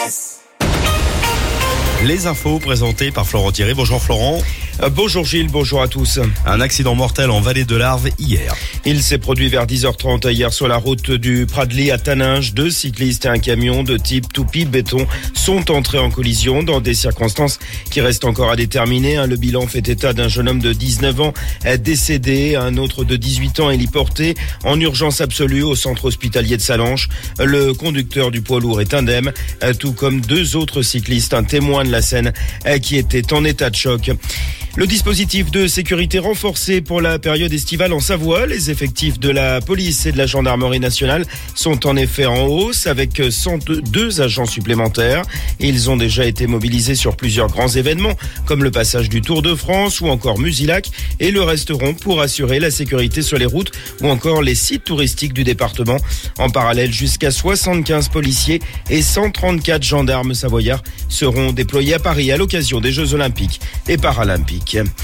Les infos présentées par Florent Thierry. Bonjour Florent. Bonjour Gilles, bonjour à tous. Un accident mortel en vallée de l'Arve hier. Il s'est produit vers 10h30 hier sur la route du Pradely à Taninges. 2 cyclistes et un camion de type toupie béton sont entrés en collision dans des circonstances qui restent encore à déterminer. Le bilan fait état d'un jeune homme de 19 ans décédé. Un autre de 18 ans héliporté en urgence absolue au centre hospitalier de Sallanches. Le conducteur du poids lourd est indemne, tout comme 2 autres cyclistes, un témoin de la scène qui était en état de choc. Le dispositif de sécurité renforcé pour la période estivale en Savoie. Les effectifs de la police et de la gendarmerie nationale sont en effet en hausse avec 102 agents supplémentaires. Ils ont déjà été mobilisés sur plusieurs grands événements comme le passage du Tour de France ou encore Musilac et le resteront pour assurer la sécurité sur les routes ou encore les sites touristiques du département. En parallèle, jusqu'à 75 policiers et 134 gendarmes savoyards seront déployés à Paris à l'occasion des Jeux Olympiques et Paralympiques.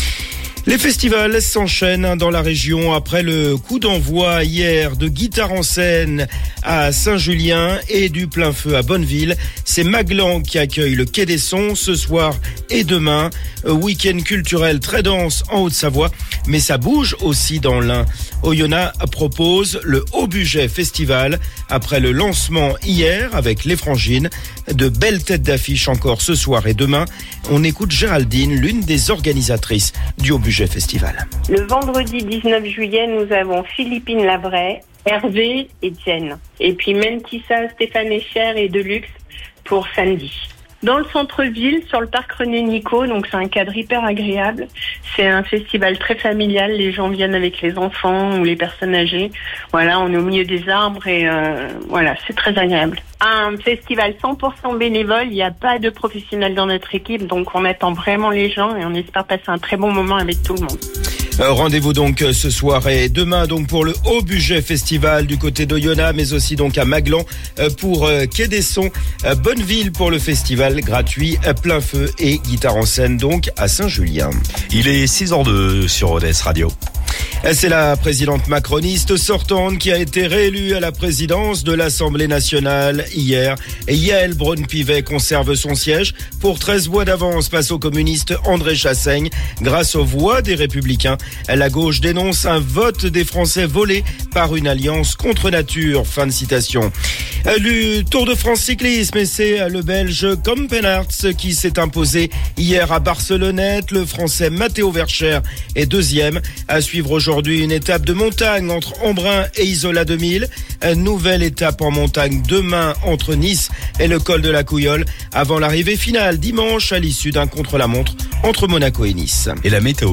Les festivals s'enchaînent dans la région après le coup d'envoi hier de Guitare en scène à Saint-Julien et du plein feu à Bonneville. C'est Maglan qui accueille le Quai des Sons ce soir et demain. Week-end culturel très dense en Haute-Savoie, mais ça bouge aussi dans l'Ain. Oyonnax propose le Haut Budget Festival après le lancement hier avec les Frangines. De belles têtes d'affiche encore ce soir et demain. On écoute Géraldine, l'une des organisatrices du Haut Budget Festival. Le vendredi 19 juillet, nous avons Philippine Lavray, Hervé et Jen. Et puis Mentissa, Stéphane Echer et Deluxe pour samedi. Dans le centre-ville, sur le parc René-Nico, donc c'est un cadre hyper agréable. C'est un festival très familial, les gens viennent avec les enfants ou les personnes âgées. Voilà, on est au milieu des arbres et voilà, c'est très agréable. Un festival 100% bénévole, il n'y a pas de professionnels dans notre équipe, donc on attend vraiment les gens et on espère passer un très bon moment avec tout le monde. Rendez-vous donc ce soir et demain donc pour le Haut Budget Festival du côté d'Oyonnax, mais aussi donc à Maglan pour Quai des Sons, Bonneville pour le festival gratuit plein feu et Guitare en scène donc à Saint-Julien. Il est 6h02 sur Odès Radio. C'est la présidente macroniste sortante qui a été réélue à la présidence de l'Assemblée nationale hier. Et Yaël Braun-Pivet conserve son siège pour 13 voix d'avance face au communiste André Chassaigne. Grâce aux voix des Républicains, la gauche dénonce un vote des Français volé par une alliance contre nature. Fin de citation. Du Tour de France cyclisme, et c'est le Belge Campenaerts qui s'est imposé hier à Barcelonnette. Le Français Matteo Vercher est deuxième. À suivre aujourd'hui une étape de montagne entre Embrun et Isola 2000. Nouvelle étape en montagne demain entre Nice et le col de la Couillole avant l'arrivée finale dimanche à l'issue d'un contre-la-montre entre Monaco et Nice. Et la météo.